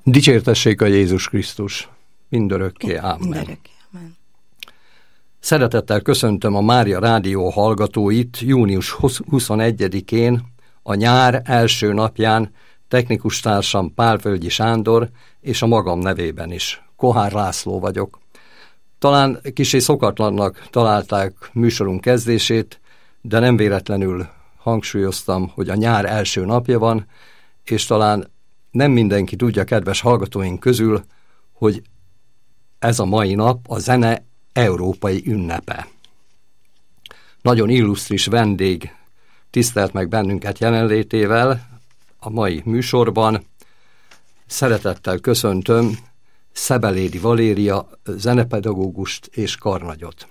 Dicsértessék a Jézus Krisztus, mindörökké, ámen. Mindörökké, ámen. Szeretettel köszöntöm a Mária Rádió hallgatóit június 21-én, a nyár első napján, technikus társam Pálvölgyi Sándor, és a magam nevében is. Kohár László vagyok. Talán kissé szokatlannak találták műsorunk kezdését, de nem véletlenül hangsúlyoztam, hogy a nyár első napja van, és talán nem mindenki tudja, kedves hallgatóink közül, hogy ez a mai nap a zene európai ünnepe. Nagyon illusztris vendég tisztelt meg bennünket jelenlétével a mai műsorban. Szeretettel köszöntöm Szebelédi Valéria zenepedagógust és karnagyot.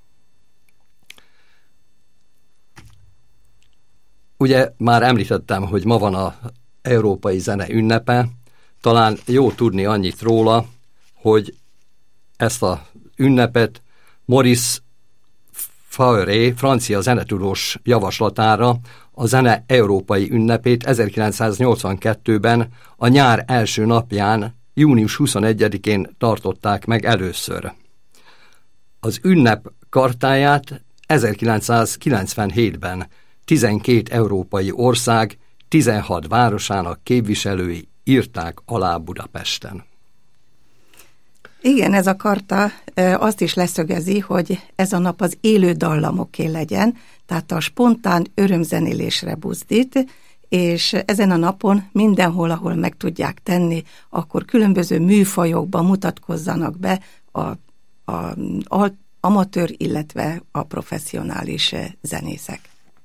Ugye már említettem, hogy ma van az európai zene ünnepe. Talán jó tudni annyit róla, hogy ezt a ünnepet Maurice Fauré, francia zenetudós javaslatára a zene európai ünnepét 1982-ben a nyár első napján, június 21-én tartották meg először. Az ünnep kartáját 1997-ben 12 európai ország 16 városának képviselői írták alá Budapesten. Igen, ez a karta azt is leszögezi, hogy ez a nap az élő dallamoké legyen, tehát a spontán örömzenélésre buzdít, és ezen a napon mindenhol, ahol meg tudják tenni, akkor különböző műfajokban mutatkozzanak be a amatőr, illetve a professzionális zenészek.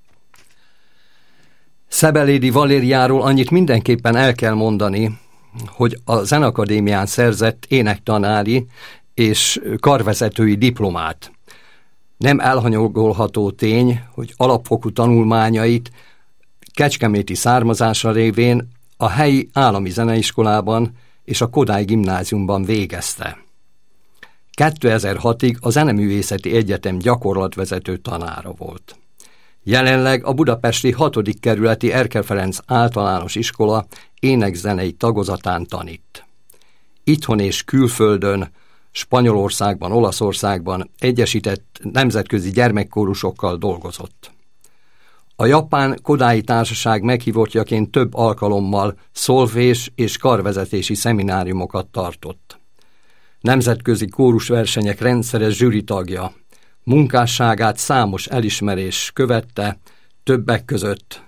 Szebelédi Valériáról annyit mindenképpen el kell mondani, hogy a Zenakadémián szerzett énektanári és karvezetői diplomát. Nem elhanyagolható tény, hogy alapfokú tanulmányait kecskeméti származása révén a helyi állami zeneiskolában és a Kodály gimnáziumban végezte. 2006-ig a Zeneművészeti Egyetem gyakorlatvezető tanára volt. Jelenleg a budapesti 6. kerületi Erkel Ferenc általános iskola énekzenei tagozatán tanít. Itthon és külföldön, Spanyolországban, Olaszországban egyesített nemzetközi gyermekkórusokkal dolgozott. A japán Kodái Társaság meghívottjaként több alkalommal szolfés és karvezetési szemináriumokat tartott. Nemzetközi kórusversenyek rendszeres zsűritagja. Munkásságát számos elismerés követte, többek között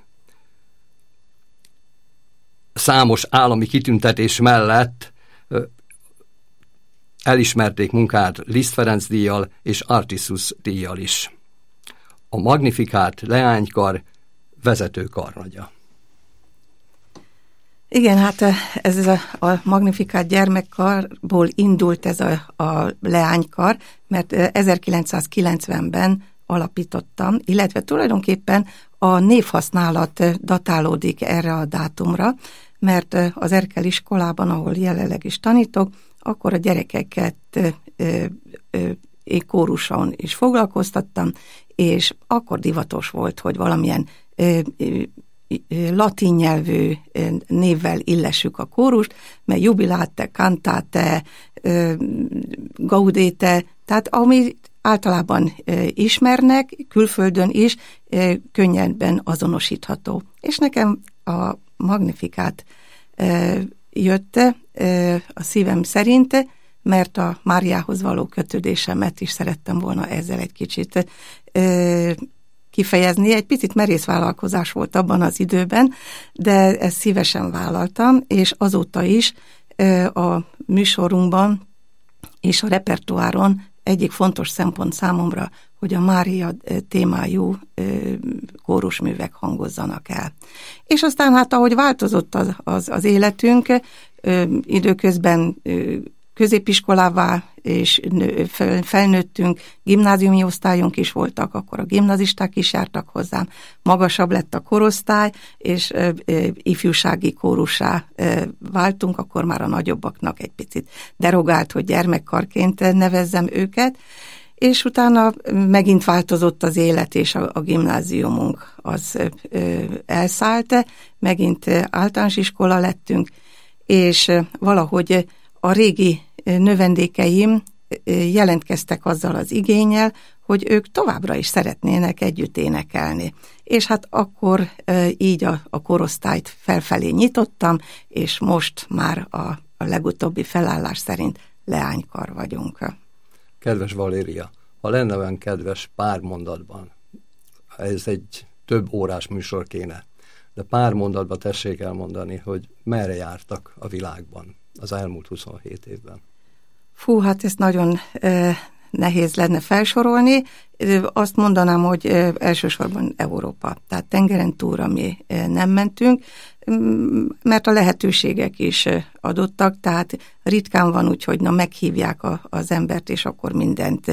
számos állami kitüntetés mellett elismerték munkát Liszt Ferenc díjjal és Artiszus díjjal is. A Magnifikát leánykar vezető karnagya. Igen, hát ez a Magnifikát gyermekkarból indult ez a leánykar, mert 1990-ben alapítottam, illetve tulajdonképpen a névhasználat datálódik erre a dátumra, mert az Erkel iskolában, ahol jelenleg is tanítok, akkor a gyerekeket én kóruson is foglalkoztattam, és akkor divatos volt, hogy valamilyen latin nyelvű névvel illessük a kórust, mert jubilate, cantate, gaudete, tehát ami általában ismernek, külföldön is könnyebben azonosítható. És nekem a Magnifikát jött a szívem szerint, mert a Máriához való kötődésemet is szerettem volna ezzel egy kicsit kifejezni. Egy picit merész vállalkozás volt abban az időben, de ezt szívesen vállaltam, és azóta is a műsorunkban és a repertoáron egyik fontos szempont számomra, hogy a Mária témájú kórusművek hangozzanak el. És aztán hát ahogy változott az életünk, időközben középiskolává és felnőttünk, gimnáziumi osztályunk is voltak, akkor a gimnazisták is jártak hozzám, magasabb lett a korosztály, és ifjúsági kórussá váltunk, akkor már a nagyobbaknak egy picit derogált, hogy gyermekkarként nevezzem őket, és utána megint változott az élet, és a gimnáziumunk az elszállt, megint általános iskola lettünk, és valahogy a régi növendékeim jelentkeztek azzal az igénnyel, hogy ők továbbra is szeretnének együtt énekelni. És hát akkor így a korosztályt felfelé nyitottam, és most már a legutóbbi felállás szerint leánykar vagyunk. Kedves Valéria, ha lenne olyan kedves pár mondatban, ez egy több órás műsor kéne, de pár mondatban tessék elmondani, hogy merre jártak a világban az elmúlt 27 évben. Fú, hát ezt nagyon nehéz lenne felsorolni. Azt mondanám, hogy elsősorban Európa. Tehát tengeren túlra mi nem mentünk, mert a lehetőségek is adottak, tehát ritkán van úgy, hogy meghívják az embert, és akkor mindent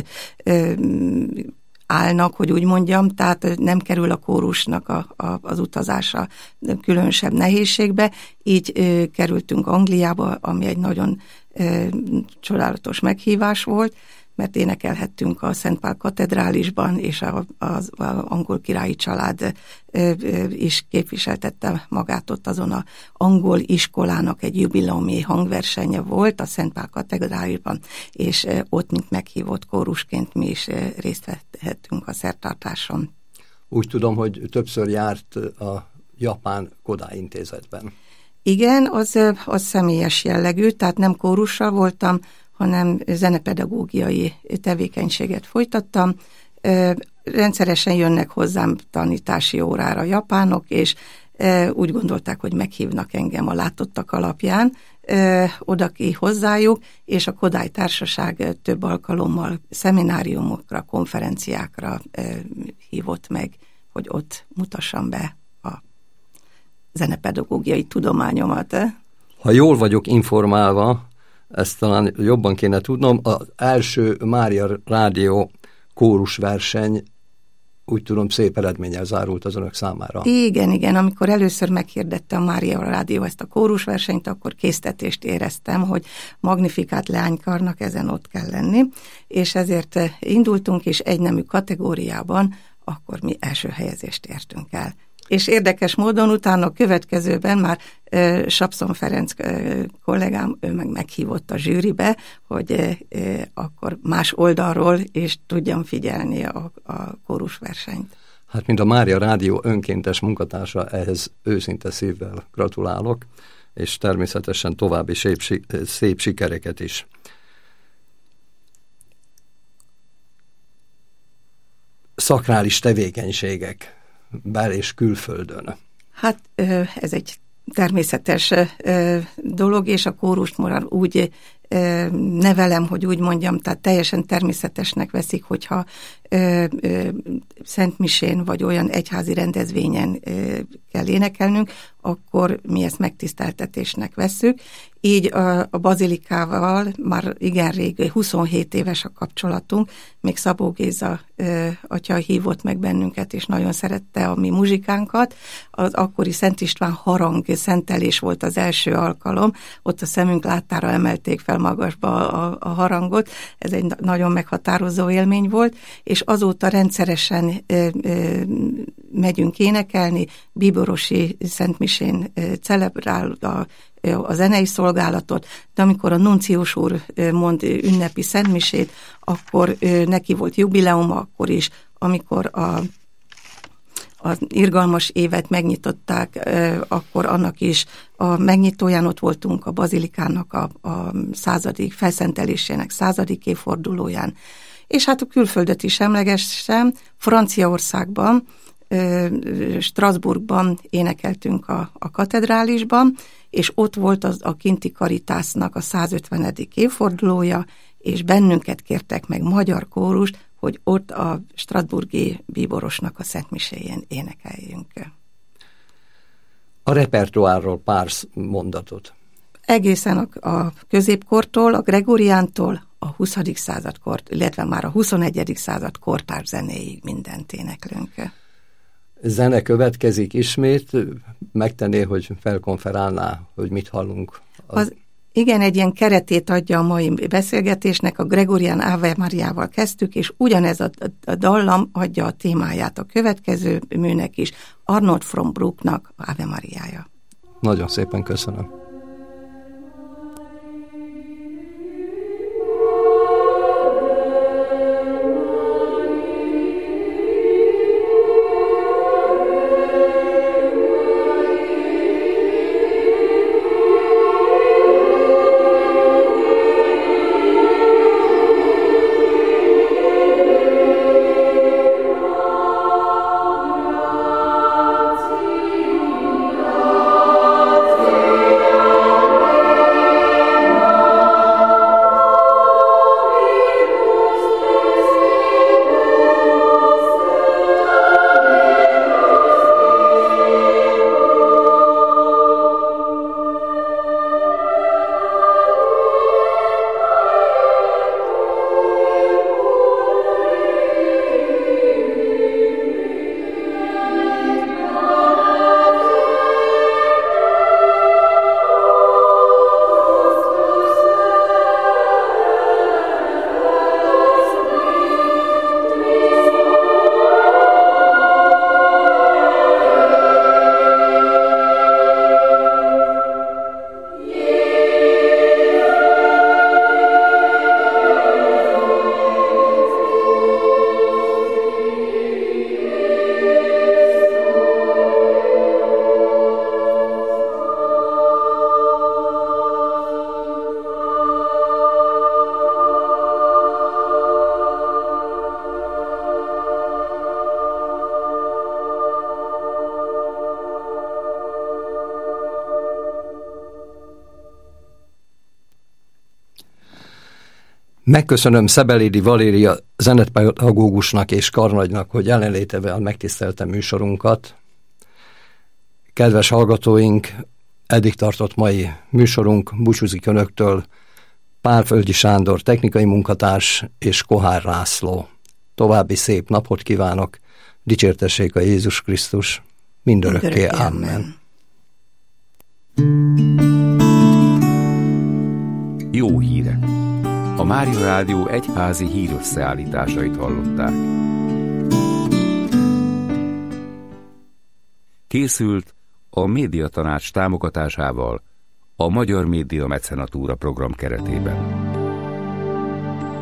állnak, hogy úgy mondjam, tehát nem kerül a kórusnak az utazása különösebb nehézségbe. Így kerültünk Angliába, ami egy nagyon csodálatos meghívás volt, mert énekelhettünk a Szent Pál katedrálisban, és az angol királyi család is képviseltette magát ott, azon az angol iskolának egy jubileumi hangversenye volt a Szent Pál katedrálisban, és ott, mint meghívott kórusként mi is részt vehettünk a szertartáson. Úgy tudom, hogy többször járt a Japán Kodály Intézetben. Igen, az személyes jellegű, tehát nem kórussal voltam, hanem zenepedagógiai tevékenységet folytattam. Rendszeresen jönnek hozzám tanítási órára japánok, és úgy gondolták, hogy meghívnak engem a látottak alapján oda ki hozzájuk, és a Kodály Társaság több alkalommal szemináriumokra, konferenciákra hívott meg, hogy ott mutassam be a zenepedagógiai tudományomat. Ha jól vagyok informálva, ezt talán jobban kéne tudnom, az első Mária Rádió kórusverseny, úgy tudom, szép eredménnyel zárult az önök számára. Igen, amikor először meghirdette a Mária Rádió ezt a kórusversenyt, akkor késztetést éreztem, hogy magnifikát leánykarnak ezen ott kell lenni, és ezért indultunk, és egynemű kategóriában akkor mi első helyezést értünk el. És érdekes módon utána a következőben már Sapszon Ferenc kollégám, ő meg meghívott a zsűribe, hogy akkor más oldalról is tudjam figyelni a kórusversenyt. Hát, mint a Mária Rádió önkéntes munkatársa, ehhez őszinte szívvel gratulálok, és természetesen további szép sikereket is. Szakrális tevékenységek bel- és külföldön. Hát ez egy természetes dolog, és a kórust már úgy nevelem, hogy úgy mondjam, tehát teljesen természetesnek veszik, hogyha szentmisén vagy olyan egyházi rendezvényen kell énekelnünk, akkor mi ezt megtiszteltetésnek vesszük. Így a bazilikával már igen rég, 27 éves a kapcsolatunk, még Szabó Géza atya hívott meg bennünket, és nagyon szerette a mi muzsikánkat. Az akkori Szent István harang szentelés volt az első alkalom, ott a szemünk láttára emelték fel magasba a harangot, ez egy nagyon meghatározó élmény volt, és azóta rendszeresen megyünk énekelni, bíborosi szentmisén celebrál a zenei szolgálatot, de amikor a nunciós úr mond ünnepi szentmisét, akkor neki volt jubileuma, akkor is, amikor az irgalmas évet megnyitották, akkor annak is a megnyitóján ott voltunk a bazilikának a felszentelésének 100. évfordulóján. És hát a külföldet is emlegessem, Franciaországban, Strasbourgban énekeltünk a katedrálisban, és ott volt a kinti Caritasnak a 150. évfordulója, és bennünket kértek meg magyar kórust, hogy ott a strasbourgi bíborosnak a szentmiséjén énekeljünk. A repertoárról pár mondatot. Egészen a középkortól, a Gregoriántól a 20. század kort, illetve már a 21. század kortárs zenéig mindent éneklünk. Zene következik ismét, megtenné, hogy felkonferálná, hogy mit hallunk? Igen, egy ilyen keretét adja a mai beszélgetésnek, a Gregorián Ave Mariával kezdtük, és ugyanez a dallam adja a témáját a következő műnek is, Arnold von Brucknak Ave Mariája. Nagyon szépen köszönöm. Megköszönöm Szebelédi Valéria zenepedagógusnak és karnagynak, hogy jelenlétevel megtisztelte műsorunkat. Kedves hallgatóink, eddig tartott mai műsorunk, búcsúzik önöktől Pálföldi Sándor technikai munkatárs és Kohár László. További szép napot kívánok, dicsértessék a Jézus Krisztus, mindörökké, amen. Jó hírek! A Mária Rádió egyházi hírösszeállításait hallották. Készült a Médiatanács támogatásával a Magyar Média Mecenatúra program keretében.